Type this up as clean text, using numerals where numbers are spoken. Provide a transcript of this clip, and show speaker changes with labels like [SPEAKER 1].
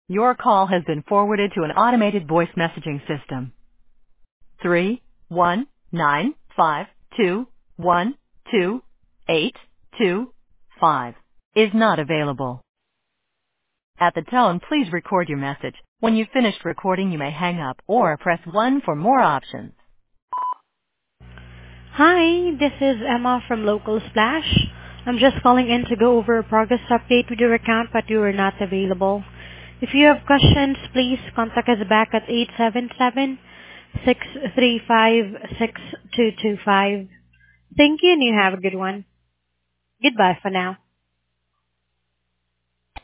[SPEAKER 1] Your call has been forwarded to an automated voice messaging system. 31952128225 is not available. At the tone, please record your message. When you've finished recording, you may hang up or press 1 for more options.
[SPEAKER 2] Hi, this is Emma from Local Splash. I'm just calling in to go over a progress update with your account, but you are not available. If you have questions, please contact us back at 877-635-6225. Thank you, and you have a good one. Goodbye for now.